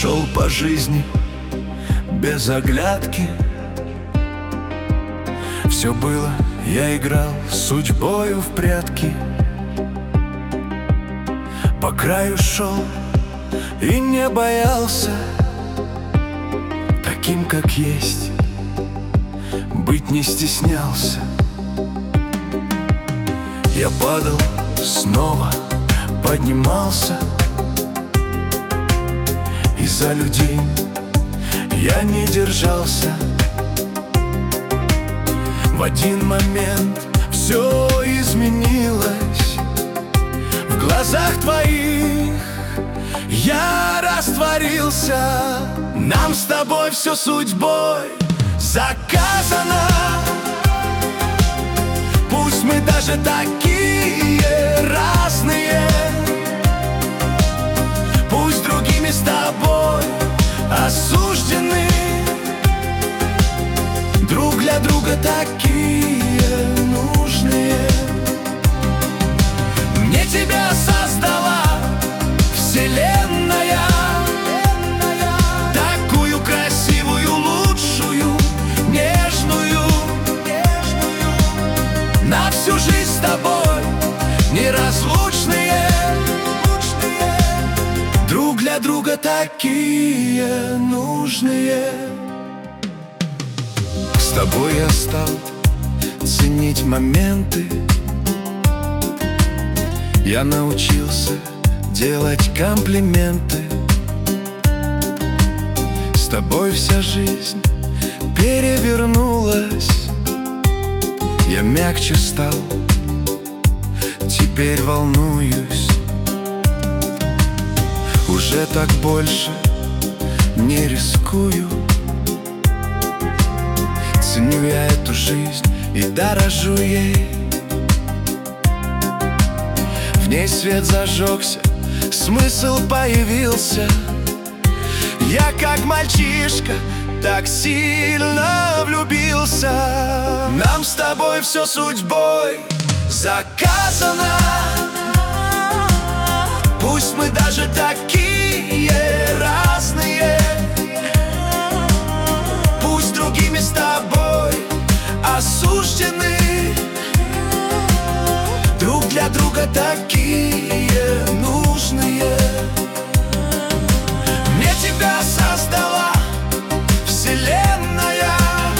Шел по жизни без оглядки. Все было, я играл с судьбою в прятки. По краю шел и не боялся таким, как есть, быть не стеснялся. Я падал, снова поднимался. Из-за людей я не держался. В один момент все изменилось. В глазах твоих я растворился. Нам с тобой все судьбой заказано. Пусть мы даже такие разные, пусть другими с тобой осуждены, друг для друга такие нужные. Мне тебя создала вселенная, такую красивую, лучшую, нежную. На всю жизнь с тобой неразлучные, друг для друга такие нужные. С тобой я стал ценить моменты. Я научился делать комплименты. С тобой вся жизнь перевернулась. Я мягче стал, теперь волнуюсь. Уже так больше не рискую. Ценю я эту жизнь и дорожу ей. В ней свет зажегся, смысл появился. Я как мальчишка так сильно влюбился. Нам с тобой все судьбой заказано. Пусть мы даже такие разные, пусть другими с тобой осуждены, друг для друга такие нужные. Мне тебя создала вселенная,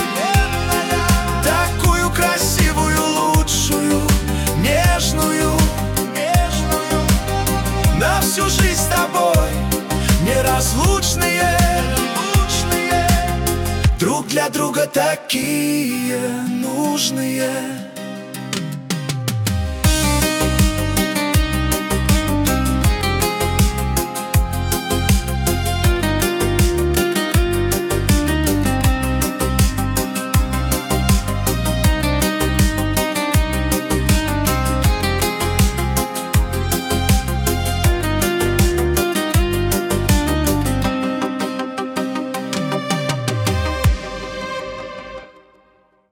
такую красивую, лучшую, нежную. На всю жизнь с тобой неразлучные, друг для друга такие